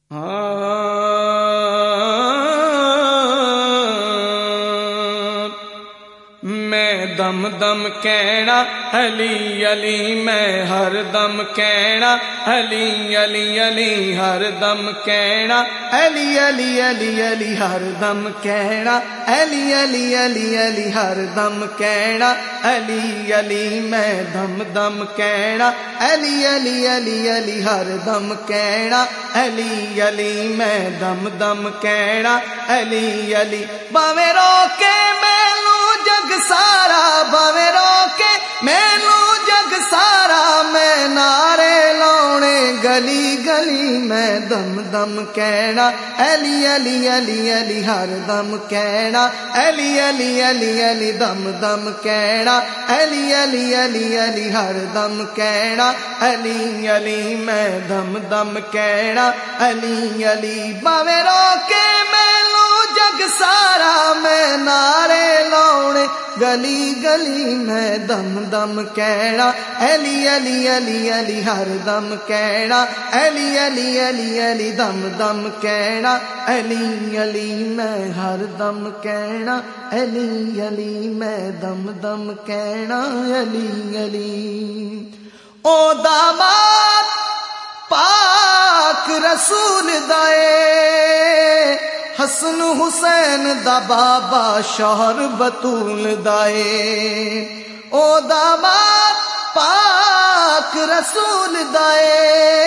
میں دم دم کہنا علی علی، میں ہر دم کہنا علی علی علی، ہر دم کہنا علی علی علی علی، ہر دم کہنا علی علی علی علی، ہر دم کہنا علی علی، میں دم دم کہنا علی علی علی علی، ہر دم کہنا علی علی، میں دم دم کہنا علی علی، باویں روکے مینوں جگ سارا، باویں روکے مینوں جگ سارا، میں نعرے لاؤنے گلی گلی، میں دم دم کہنا علی علی علی علی، ہر دم کہنا علی علی علی علی، دم دم کہنا علی علی علی علی، ہر دم کہنا علی علی، میں دم دم کہنا علی علی، باویں روکے مینوں جگ سارا، میں نعرے لاؤنے گلی گلی، میں دم دم کہنا علی علی علی علی، ہر دم کہنا علی علی علی علی، دم دم کہنا علی علی، میں ہر دم کہنا علی علی، میں دم دم کہنا علی علی۔ او داماد پاک رسول دائے، حسن حسین دا بابا شوہر بطول دائے، او داماد پاک رسول دائے،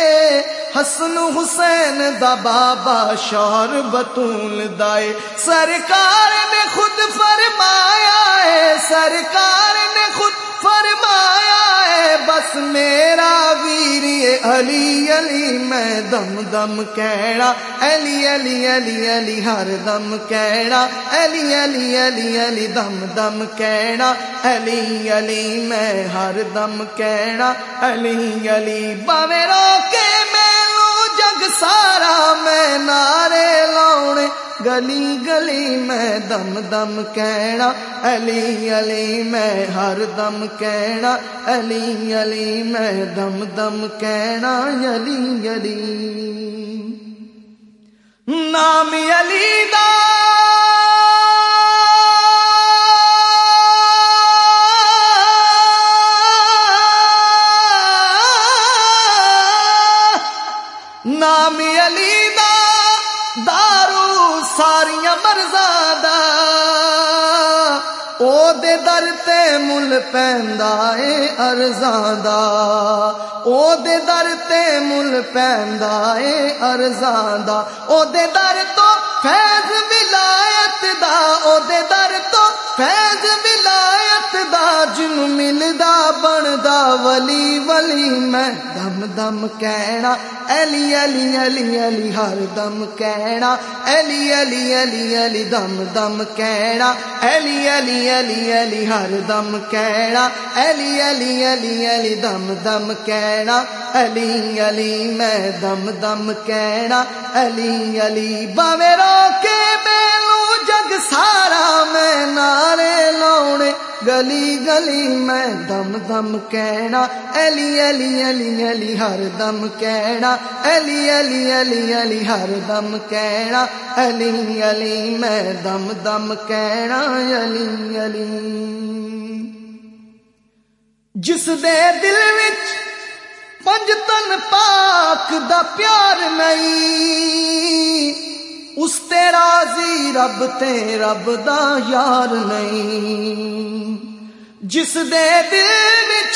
حسن حسین دا بابا شوہر بطول دائے، سرکار نے خود فرمایا ہے، سرکار نے خود فرمایا ہے، بس میرا ویر علی علی، میں دم دم کہنا علی علی علی علی، ہر دم کہنا علی علی علی علی، دم دم کہنا علی علی، میں ہر دم کہنا علی علی، باویں روکے مینوں جگ سارا، میں نعرے لاؤنے گلی گلی، میں دم دم کہنا علی علی، میں ہر دم کہنا علی علی، میں دم دم کہنا علی علی۔ نام علی دا نام علی دا دارو ساریاں مرزاں دا، او دے در تے مل پیندا اے ارزاں دا، او دے در تے مل پیندا اے ارزاں دا، او دے در تو فیض ولایت دا، او دے در تو فیض ولایت دا، جنوں ملدا بندا ولی ولی، میں دم دم کہنا علی علی علی علی، ہر دم کہنا علی علی علی علی، دم دم کہنا علی علی علی علی، ہر دم کہنا علی علی علی علی، دم دم کہنا علی علی، میں دم دم کہنا علی علی، باویں روکے مینوں جگ سارا، میں نعرے لاؤنے گلی گلی، میں دم دم کہنا علی علی علی علی، ہر دم کہنا علی علی علی علی، ہر دم کہنا علی علی، میں دم دم کہنا علی علی۔ جس دے دل وچ پنج تن پاک دا پیار نہیں، اس تے راضی رب تے رب دا یار نہیں، جس دے دل وچ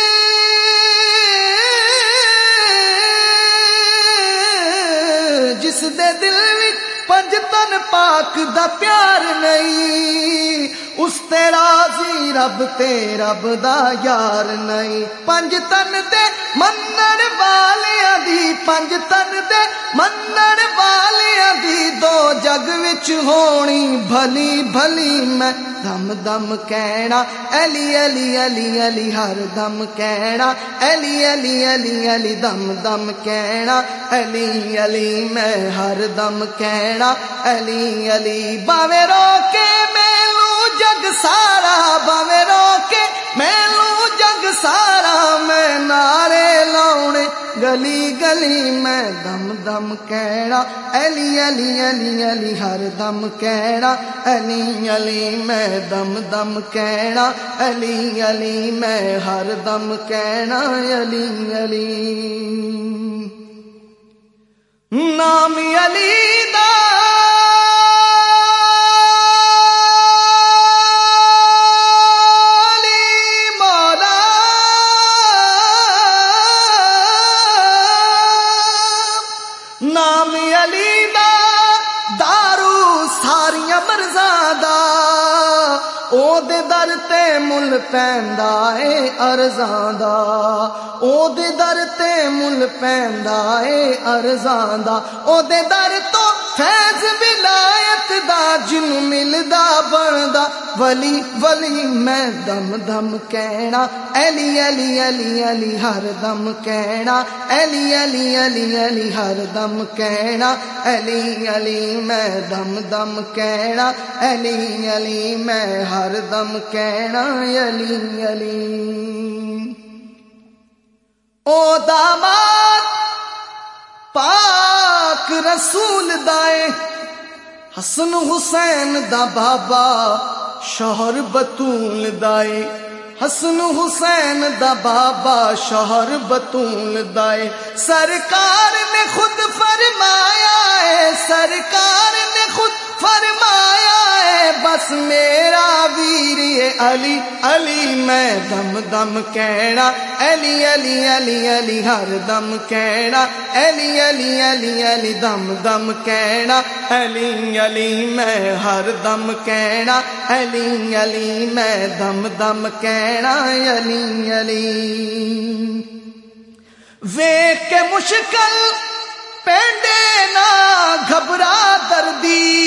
جس دے دل وچ پنج تن پاک دا پیار نہیں، اس تے راضی رب تے رب دا یار نہیں، پنج تن دے منن والیاں دی، پنج تن دے منن والیاں دی، دو جگ وچ ہونی بھلی بھلی، میں دم دم کہنا علی علی علی علی، ہر دم کہنا علی علی علی علی، دم دم کہنا علی علی، میں ہر دم کہنا علی علی، باویں روکے مینوں جگ سارا، باویں روکے مینوں جگ سارا، میں نعرے لاؤنے گلی گلی میں دم دم کہنا علی علی علی علی ہر دم کہنا علی علی میں دم دم کہنا علی علی میں ہر دم کہنا علی علی نام علی دا نام علی دا دارو ساریاں مرزاں دا او دے در تے مل پیندا اے ارزاں دا او دے در تے مل پیندا اے ارزاں دا او دے در تو فیض ولایت دا جن ملدا بندا ولی ولی میں دم دم کہنا علی علی علی علی ہر دم کہنا علی علی علی علی ہر دم کہنا علی علی میں دم دم کہنا علی علی میں ہر دم کہنا علی علی او داماد پاک رسول دائے حسن حسین دا بابا شوہر بطول دائے حسن حسین دا بابا شوہر بطول دائے سرکار نے خود فرمایا ہے سرکار نے خود فرمایا ہے بس میرا ویر یہ علی علی میں دم دم کہنا علی علی علی علی ہر دم کہنا علی علی علی علی دم دم کہنا علی علی میں ہر دم کہنا علی علی میں دم دم کہنا علی علی ویکھ کے مشکل پینڈے نہ گھبرا دردی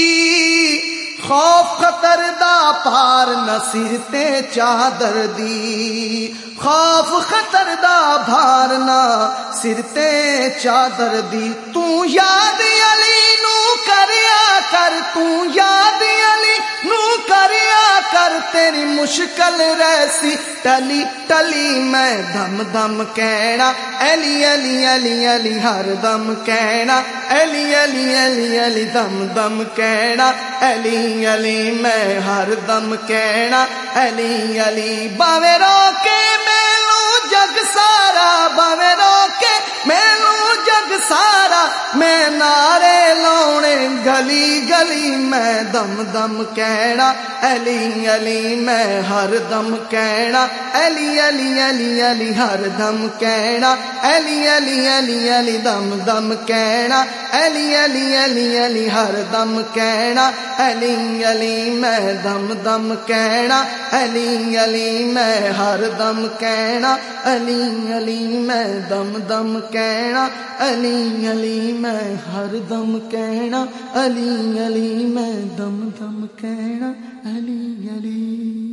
خوف خطر دا پار نہ سر تے چادر دی خوف خطر دا بھار نہ سر تے چادر دی تو یاد علی نو کریا کر تو یاد علی نو کریا کر تیری مشکل ریسی ٹلی ٹلی میں دم دم کہنا علی علی علی علی ہر دم کہنا علی علی علی علی دم دم کہنا علی علی میں ہر دم کہنا علی علی باوے روکے میلوں جگ سارا باوے روکے میلوں جگ سارا میں نعرے لاؤنے گلی گلی میں دم دم کہنا علی علی میں ہر دم کہنا علی علی علی علی ہر دم کہنا علی علی علی علی دم دم کہنا علی علی علی علی ہر دم کہنا علی علی میں دم دم کہنا علی علی میں ہر دم کہنا علی علی میں دم دم کہنا علی علی میں ہر دم کہنا علی علی میں دم دم کہنا علی علی